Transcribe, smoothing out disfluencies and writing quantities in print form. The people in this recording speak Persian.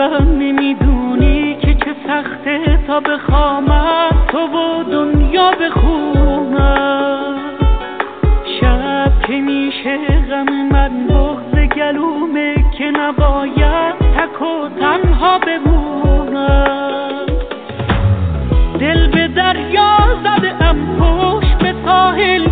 عمرم نمیدونی که چه سخته تا بخوامم تو و دنیا بخونم. شب که میشه غم من بغض گلومه که نباید تک و تنها بمونم. دل به دریا زده ام پشت به ساحل